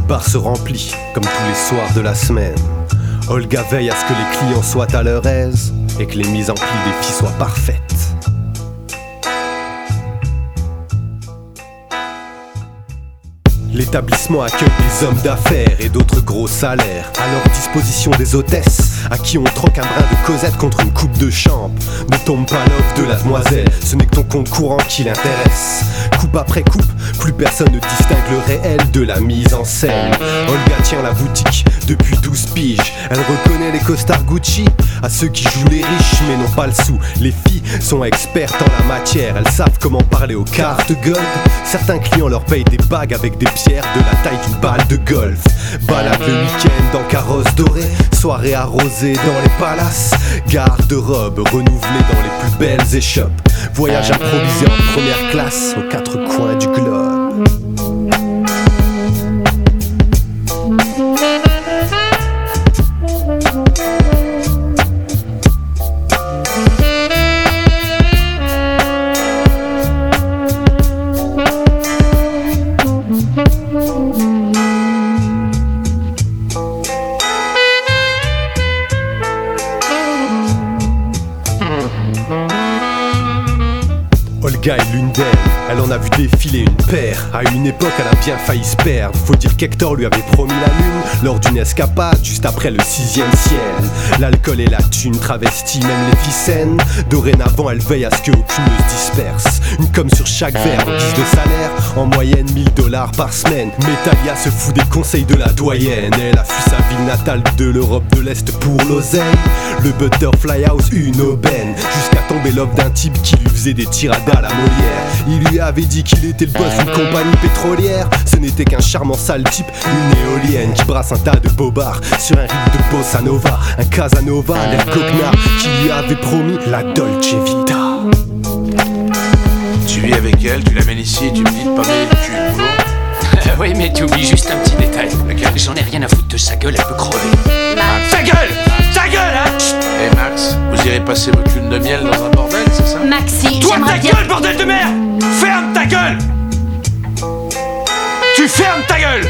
bar se remplit, comme tous les soirs de la semaine. Olga veille à ce que les clients soient à leur aise et que les mises en pli des filles soient parfaites. L'établissement accueille des hommes d'affaires et d'autres gros salaires. À leur disposition des hôtesses, à qui on troque un brin de causette contre une coupe de champ. Ne tombe pas l'offre de la demoiselle, ce n'est que ton concurrent qui l'intéresse. Coupe après coupe, plus personne ne distingue le réel de la mise en scène. Olga tient la boutique depuis 12 piges. Elle reconnaît les costards Gucci à ceux qui jouent les riches mais n'ont pas le sou. Les filles sont expertes en la matière, elles savent comment parler aux cartes gold. Certains clients leur payent des bagues avec des pierres de la taille d'une balle de golf. Balade le week-end en carrosse dorée, soirée arrosée dans les palaces, garde-robe renouvelée dans les plus belles échoppes, voyage improvisé en première classe aux quatre coins du globe. Olga est l'une d'elles, elle en a vu défiler une paire. À une époque elle a bien failli se perdre. Faut dire qu'Hector lui avait promis la lune lors d'une escapade juste après le 6e ciel. L'alcool et la thune travestissent même les filles saines. Dorénavant elle veille à ce qu'aucune ne se disperse. Une com sur chaque verre en guise de salaire, en moyenne $1000 par semaine. Metalia se fout des conseils de la doyenne. Elle a fui sa ville natale de l'Europe de l'Est pour l'oseille. Le Butterfly House, une aubaine, jusqu'à tomber l'offre d'un type qui lui faisait des tirades à la Molière. Il lui avait dit qu'il était le boss d'une compagnie pétrolière. Ce n'était qu'un charmant sale type, une éolienne qui brasse un tas de bobards sur un rythme de bossa nova. Un Casanova, l'air coquenard, qui lui avait promis la Dolce Vita. Tu vis avec elle, tu l'amènes ici et tu me dis de pas mêler le cul le boulot. Oui, mais tu oublies juste un petit détail. Lequel? J'en ai rien à foutre de sa gueule, elle peut crever. Ta gueule! Ta gueule, hein! Eh Max, vous irez passer votre lune de miel dans un bordel, c'est ça? Maxi, Toi j'aimerais ta bien... gueule, bordel de merde! Ferme ta gueule! Tu fermes ta gueule!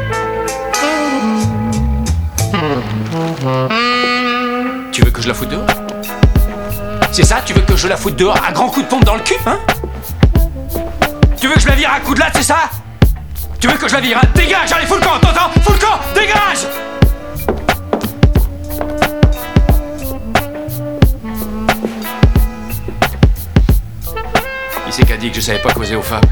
Tu veux que je la foute dehors? C'est ça? Tu veux que je la foute dehors à grands coups de pompe dans le cul, hein? Tu veux que je la vire à coups de latte, c'est ça? Tu veux que je la vire, hein? Dégage, allez, fous le camp, t'entends? Fous le camp, dégage! Qui c'est qui a dit que je savais pas causer aux femmes?